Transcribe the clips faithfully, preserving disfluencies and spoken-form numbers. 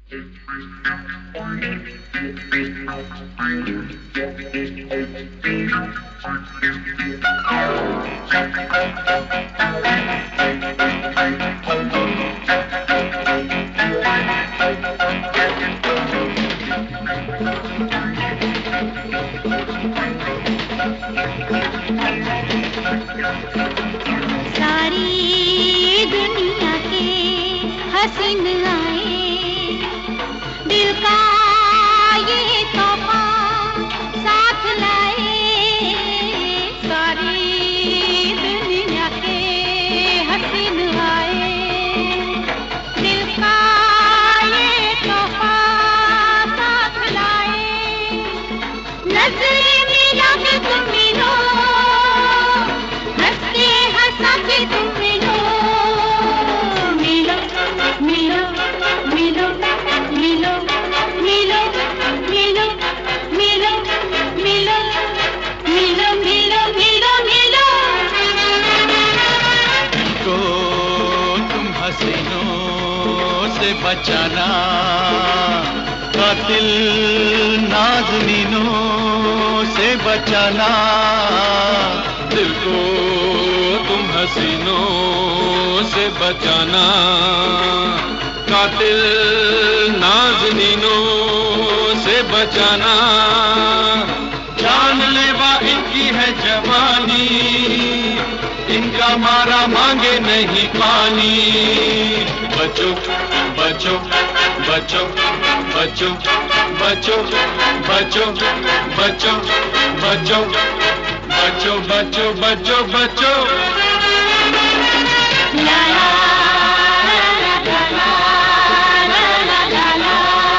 सारी दुनिया के हसीन आए, दिल का ये तोहफा साथ लाए। सारी दुनिया के हसीन आए, दिल का ये तोहफा साथ लाए। नजरें मिला के तुम मिलो, हंसते हंसा के तुम मिलो। मिलो मिलो मिलो मिलो मिलो मिलो मिलो मिलो मिलो मिलो मिलो मिलो। को तुम हसीनों से बचाना, कातिल नाज़नीनों से बचाना। दिल को तुम हसीनों से बचाना, कातिल नाज़नीनों से बचाना। जानलेवा इनकी है जवानी, इनका मारा मांगे नहीं पानी। बचो बचो बचो बचो बचो बचो बचो बचो बचो बचो बचो बचो। ला ला ला ला ला ला ला ला।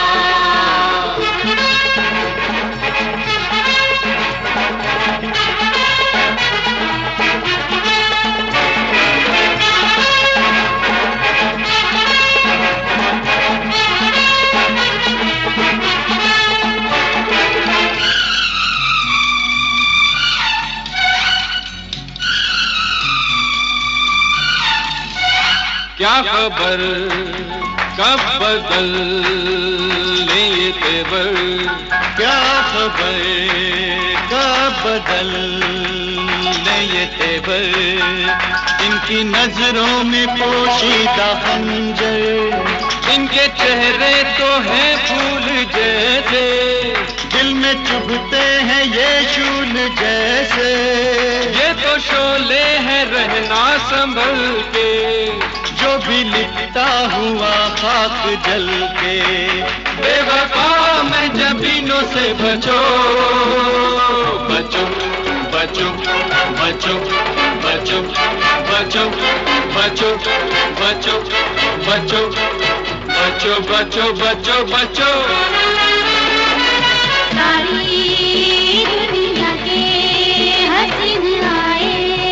क्या खबर कब बदल ले ये तेवर, क्या खबर कब बदल ले ये तेवर। इनकी नजरों में पोशीदा खंजर, इनके चेहरे तो हैं फूल जैसे, दिल में चुभते हैं ये शूल जैसे। ये तो शोले हैं रहना संभल के, जो भी लिखता हुआ खाक जल के। बेवफा मैं जबीनों से बचो बचो बचो बचो बचो बचो बचो बचो बचो बचो बचो बचो बचो। सारी दुनिया के हसीन आए,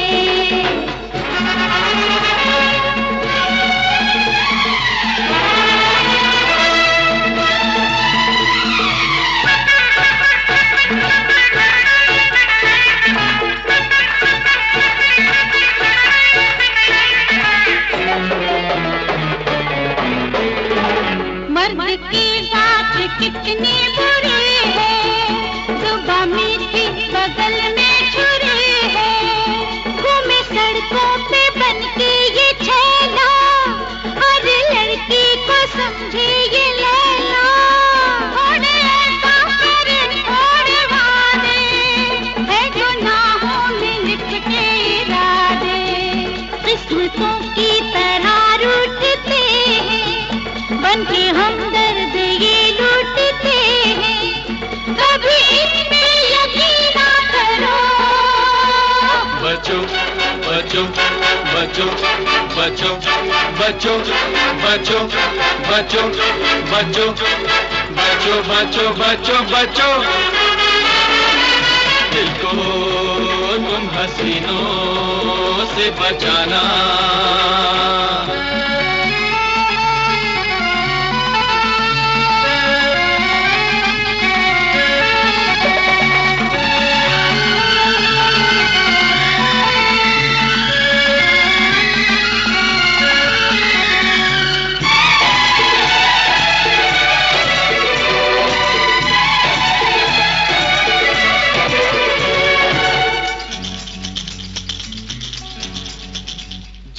मर्द की बात कितनी बुरी है, सुबह मीठी बगल में छुरी है। घूमे सड़कों पे बन के ये छैला, हर लड़की को समझे ये लैला। थोड़े ऐसा करे थोड़े वादे, है गुनाहों में लिख के इरादे। किस्मतों की तरह रूठते हैं, बन के हमदर्द ये लूटते हैं। कभी इनमें यकीन ना करो। बचो बचो बचो बचो बचो बचो बचो बचो बचो बचो बचो बचो। दिल को तुम हसीनों से बचाना,